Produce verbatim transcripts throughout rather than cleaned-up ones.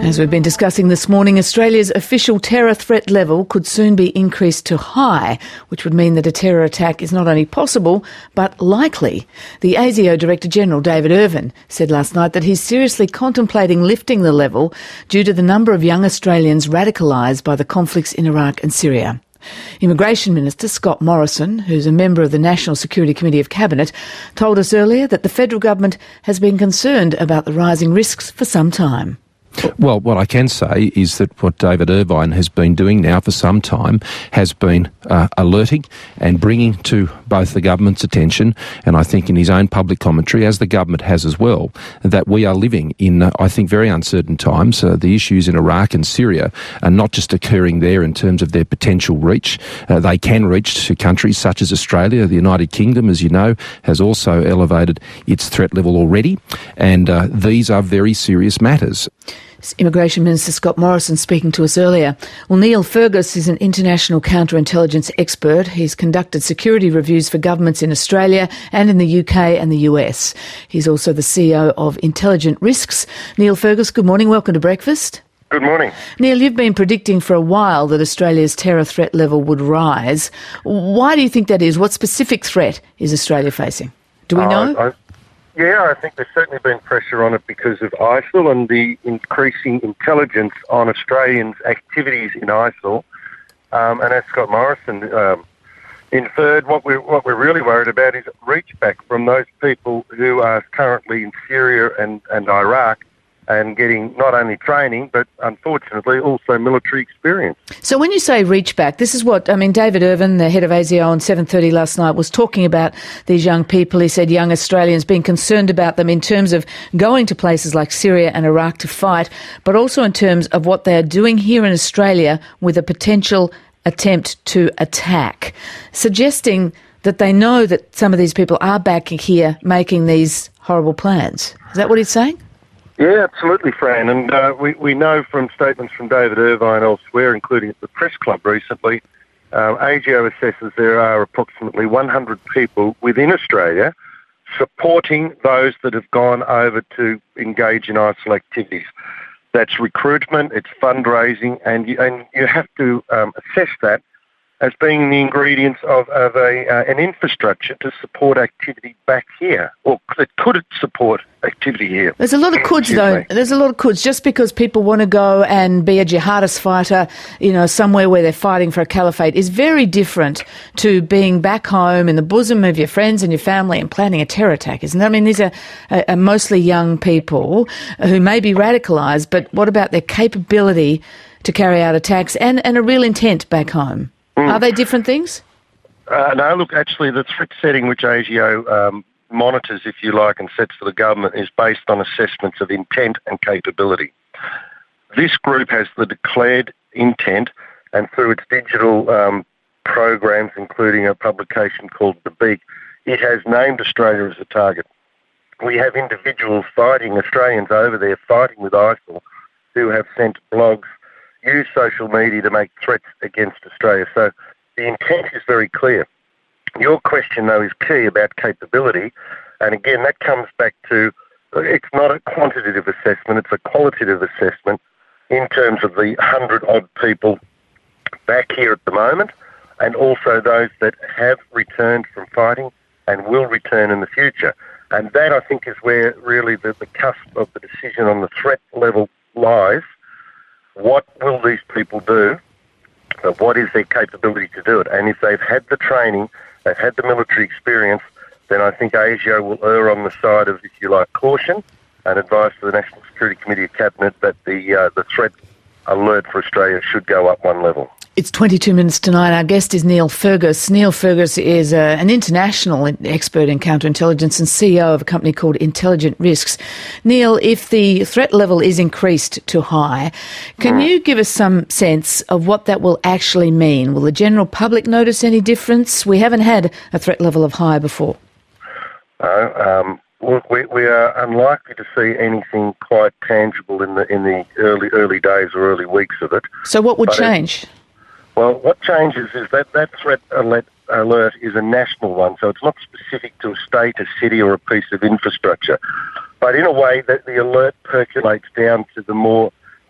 As we've been discussing this morning, Australia's official terror threat level could soon be increased to high, which would mean that a terror attack is not only possible, but likely. The A S I O Director-General, David Irvine, said last night that he's seriously contemplating lifting the level due to the number of young Australians radicalised by the conflicts in Iraq and Syria. Immigration Minister Scott Morrison, who's a member of the National Security Committee of Cabinet, told us earlier that the federal government has been concerned about the rising risks for some time. Well, what I can say is that what David Irvine has been doing now for some time has been uh, alerting and bringing to both the government's attention, and I think in his own public commentary, as the government has as well, that we are living in, uh, I think, very uncertain times. Uh, the issues in Iraq and Syria are not just occurring there in terms of their potential reach. Uh, they can reach to countries such as Australia. The United Kingdom, as you know, has also elevated its threat level already, and uh, these are very serious matters. Immigration Minister Scott Morrison speaking to us earlier. Well, Neil Fergus is an international counterintelligence expert. He's conducted security reviews for governments in Australia and in the U K and the U S. He's also the C E O of Intelligent Risks. Neil Fergus, good morning. Welcome to Breakfast. Good morning. Neil, you've been predicting for a while that Australia's terror threat level would rise. Why do you think that is? What specific threat is Australia facing? Do we uh, know? I, Yeah, I think there's certainly been pressure on it because of ISIL and the increasing intelligence on Australians' activities in ISIL. Um, and as Scott Morrison um, inferred, what we're, what we're really worried about is reach back from those people who are currently in Syria and, and Iraq and getting not only training, but unfortunately also military experience. So when you say reach back, this is what, I mean, David Irvine, the head of A S I O on seven thirty last night, was talking about these young people. He said young Australians being concerned about them in terms of going to places like Syria and Iraq to fight, but also in terms of what they are doing here in Australia with a potential attempt to attack, suggesting that they know that some of these people are back here making these horrible plans. Is that what he's saying? Yeah, absolutely, Fran. And uh, we, we know from statements from David Irvine elsewhere, including at the Press Club recently, uh, A S I O assesses there are approximately one hundred people within Australia supporting those that have gone over to engage in ISIL activities. That's recruitment, it's fundraising, and you, and you have to um, assess that as being the ingredients of, of a, uh, an infrastructure to support activity back here, or that could support activity here. There's a lot of coulds, though. There's a lot of coulds. Just because people want to go and be a jihadist fighter, you know, somewhere where they're fighting for a caliphate is very different to being back home in the bosom of your friends and your family and planning a terror attack, isn't it? I mean, these are, are mostly young people who may be radicalised, but what about their capability to carry out attacks and, and a real intent back home? Mm. Are they different things? Uh, no, look, actually, the threat setting which A S I O um, monitors, if you like, and sets for the government is based on assessments of intent and capability. This group has the declared intent, and through its digital um, programs, including a publication called The Beak, it has named Australia as a target. We have individuals fighting, Australians over there fighting with ISIL, who have sent blogs, use social media to make threats against Australia. So the intent is very clear. Your question, though, is key about capability. And again, that comes back to, it's not a quantitative assessment, it's a qualitative assessment in terms of the hundred-odd people back here at the moment, and also those that have returned from fighting and will return in the future. And that, I think, is where really the, the cusp of the decision on the threat level lies. What will these people do? But what is their capability to do it? And if they've had the training, they've had the military experience, then I think A S I O will err on the side of, if you like, caution and advise to the National Security Committee of Cabinet that the uh, the threat alert for Australia should go up one level. It's twenty-two minutes to nine. Our guest is Neil Fergus. Neil Fergus is uh, an international expert in counterintelligence and C E O of a company called Intelligent Risks. Neil, if the threat level is increased to high, can mm. you give us some sense of what that will actually mean? Will the general public notice any difference? We haven't had a threat level of high before. No, um, look, we, we are unlikely to see anything quite tangible in the in the early early days or early weeks of it. So what would but change? It, Well, what changes is that that threat alert, alert is a national one, so it's not specific to a state, a city or a piece of infrastructure. But in a way, that the alert percolates down to the more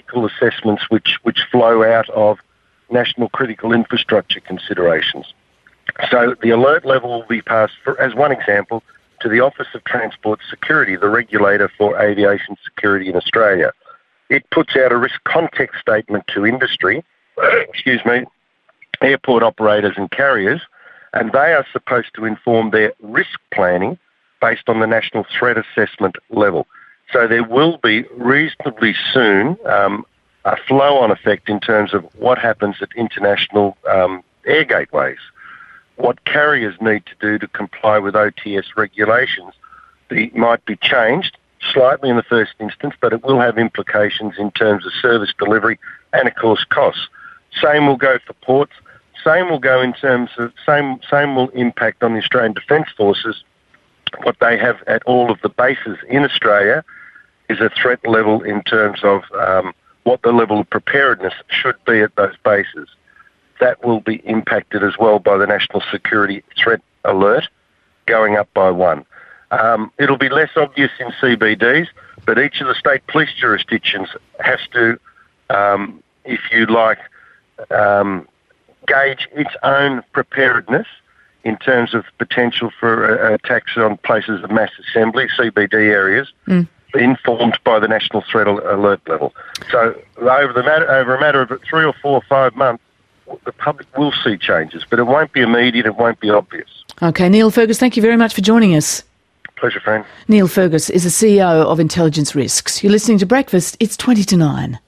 critical assessments which, which flow out of national critical infrastructure considerations. So the alert level will be passed, for, as one example, to the Office of Transport Security, the regulator for aviation security in Australia. It puts out a risk context statement to industry, excuse me, airport operators and carriers, and they are supposed to inform their risk planning based on the National Threat Assessment level. So there will be reasonably soon um, a flow-on effect in terms of what happens at international um, air gateways, what carriers need to do to comply with O T S regulations. They might be changed slightly in the first instance, but it will have implications in terms of service delivery and, of course, costs. Same will go for ports. Same will go in terms of, same, same will impact on the Australian Defence Forces. What they have at all of the bases in Australia is a threat level in terms of um, what the level of preparedness should be at those bases. That will be impacted as well by the National Security Threat Alert, going up by one. Um, it'll be less obvious in C B Ds, but each of the state police jurisdictions has to, um, if you like, um, gauge its own preparedness in terms of potential for uh, attacks on places of mass assembly, C B D areas, mm. informed by the National Threat Alert level. So over the matter, over a matter of three or four or five months, the public will see changes, but it won't be immediate, it won't be obvious. Okay, Neil Fergus, thank you very much for joining us. Pleasure, friend. Neil Fergus is the C E O of Intelligence Risks. You're listening to Breakfast. It's twenty to nine.